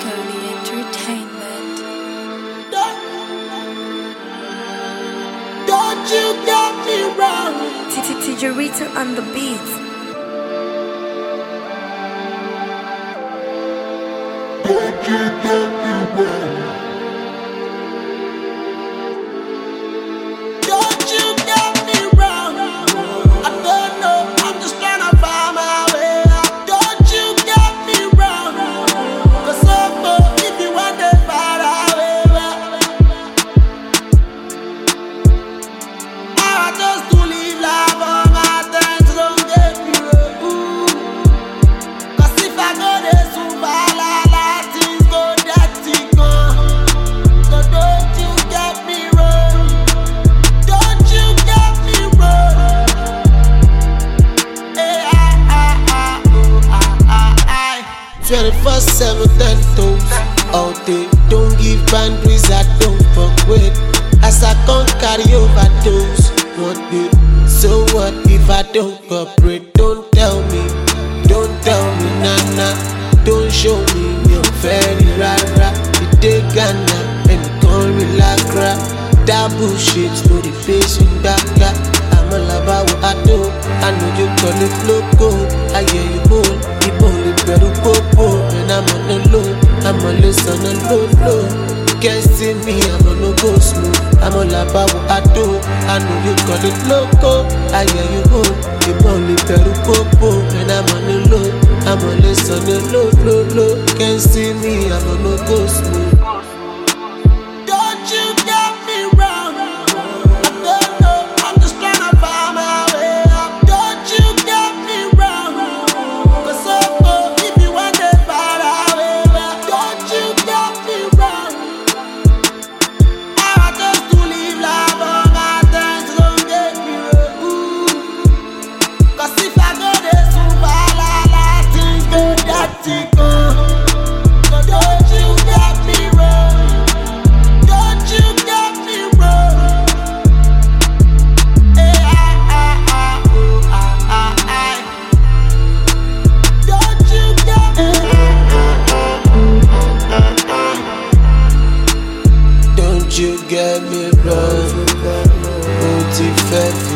Girly Entertainment. Don't you get me wrong. Tijarito on the beat. Don't you get me wrong. Don't you get me wrong. I don't know, I'm just trying to find my way out. Don't you get me wrong. Cause if you want to find away, I just to live life on my terms. Don't get me wrong. Cause if I go there survive, things go dirty gone. So don't you get me wrong. Don't you get me wrong. Hey, 24/7 10 toes all day. Don't give boundaries, I don't fuck with. As I can't carry overdose one day. So what if I don't cooperate? Don't tell me, nah. Don't show me your very rara. You take Ghana and you can't relax, crap. That bullshit, no the patient back. I'm all about what I do. I know you call it loco. I hear you moan, you only better popo. And I'm on the low, I'm always on the low. You can't see me, I'm on no go smooth. I'm all about what I do. I know you call it loco. I hear you moan, you only better popo. And I'm on the low, I'm always on the low. You can't see me, I'm on no go smooth. Don't you get me wrong. I don't know, I'm just trying to find my way out. Don't you get me wrong. Cause if you want to find away, don't you get me wrong. I just to live life on my terms. Don't get me wrong. Cause if I go there survive, things go dirty gone. So don't you get me wrong. Don't you get me wrong. Hey, don't you get me Don't you get me wrong. Ó ti fẹ́ fi